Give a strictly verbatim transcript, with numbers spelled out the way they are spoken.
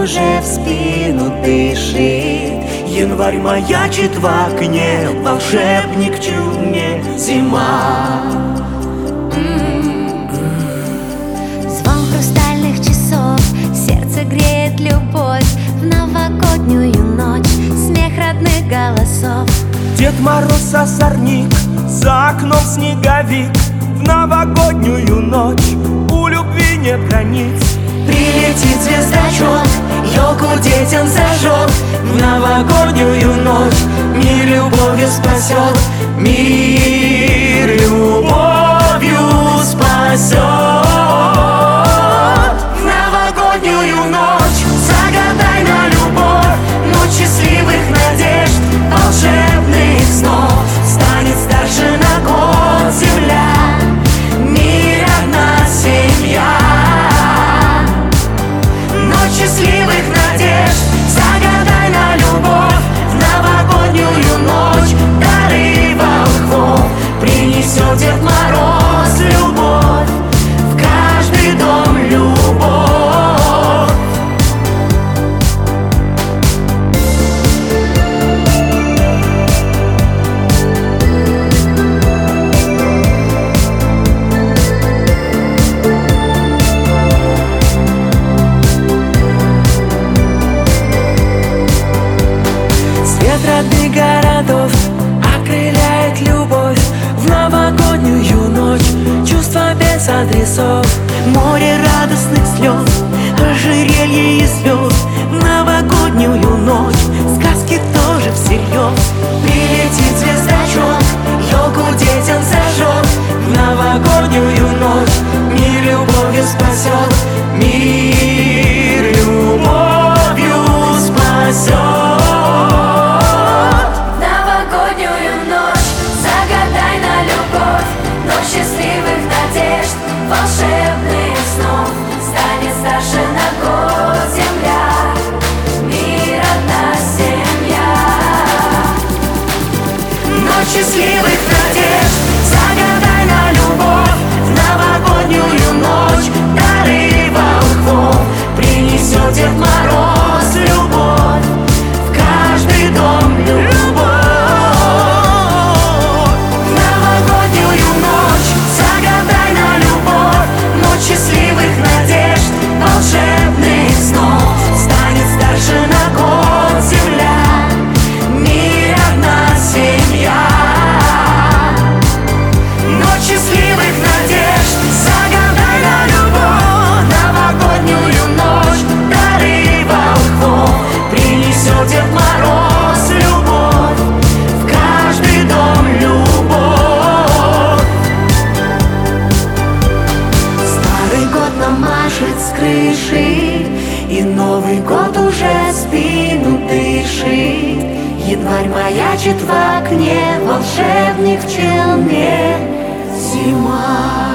уже в спину дышит. Январь маячит в окне, волшебник в чуме, зима. Звон хрустальных часов, сердце греет любовь. В новогоднюю ночь смех родных голосов. Дед Мороз озорник, за окном снеговик. В новогоднюю ночь у любви нет границ. Прилетит звездочет, елку детям зажжет. В новогоднюю ночь мир любовью спасет. Мир любовью спасет. В новогоднюю ночь загадай на любовь. Ночь счастливых надежд, волшебных снов. Станет старше на год земля, мир одна семья. Ночь счастливых надежд, загадай на любовь. В новогоднюю ночь дары волхвов принесет Дед Мороз любовь. В каждый дом любовь. Родных городов окрыляет любовь. В новогоднюю ночь чувства без адресов. Море радостных слез, ожерелье и звезд. В новогоднюю ночь сказки тоже всерьез. Прилетит звездочет, елку детям зажжет. В новогоднюю ночь мир любовью спасет. Мир любовью спасет. Счастливых надежд, волшебных снов. Станет старше на год земля, мир одна семья. Ночь счастливых надежд, загадай на любовь. В новогоднюю ночь дары волхвов принесет Дед Мороз любовь. В каждый дом любовь. Счастливых надежд, волшебных снов. Станет старше на год земля, мир одна семья. Ночь счастливых надежд, загадай на любовь. Новогоднюю ночь дары волхвов принесет Дед Мороз любовь. В каждый дом любовь. Машет с крыши, и Новый год уже в спину дышит. Январь маячит в окне, волшебник в челме, зима.